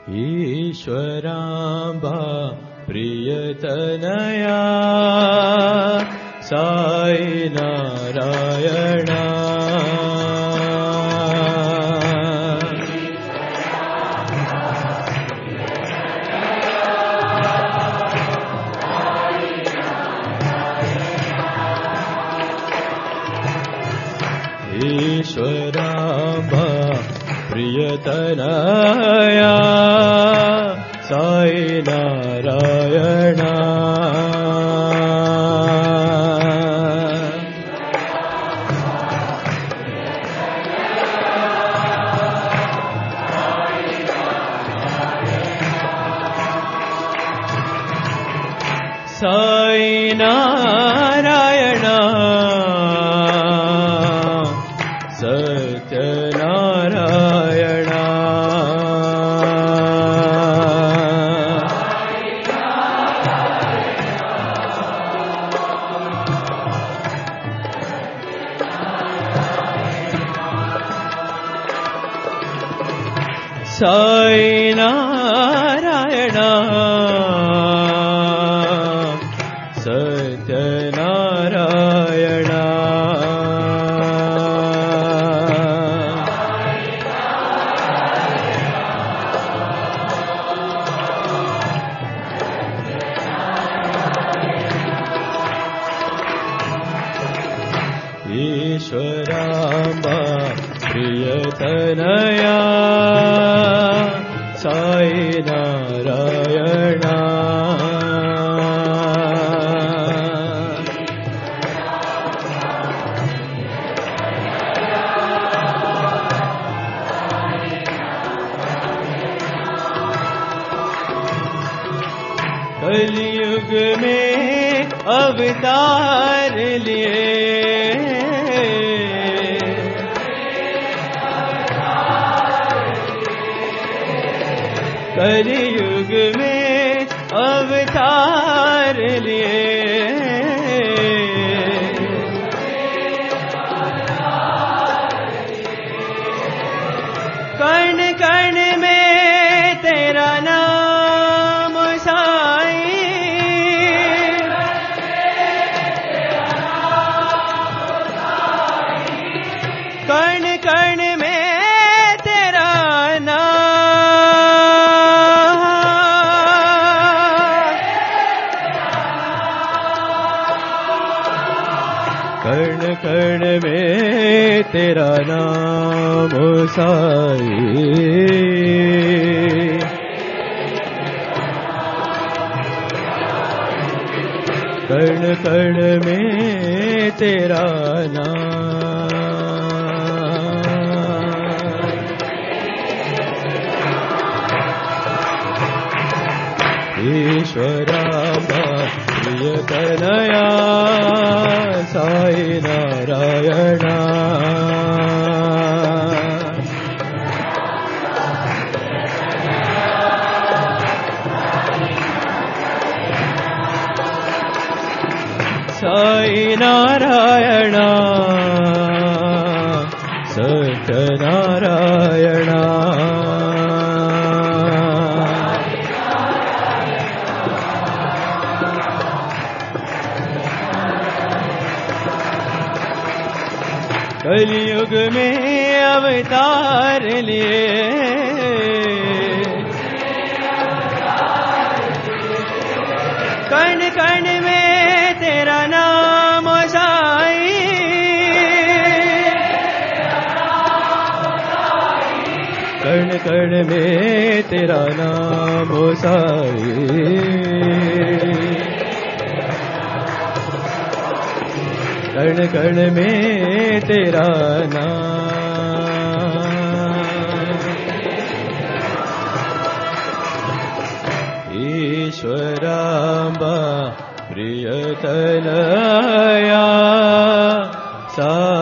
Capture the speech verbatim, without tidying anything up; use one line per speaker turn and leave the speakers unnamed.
ईश्वराम्बा प्रियतनया साई नारायणा ईश्वराम्बा प्रियतनया साई नारायणा साई नारायणा सत्यनारायणा साई नारायणा सत्यनारायणा ईश्वराम्बा प्रियतनया साई नारायणा कलयुग में अवतार लिए कलयुग में अवतार लिए कण कण में तेरा नाम साई कण कण में तेरा नाम कण कण में तेरा नाम साई कण कण में तेरा नाम ईश्वराम्बा प्रियतनया साई नारायणा साई नारायणा सत्यनारायणा कलयुग में अवतार लिए कण कण में तेरा नाम साई कण कण में तेरा नाम साई कण कण में तेरा नाम ईश्वराम्बा प्रियतनया सा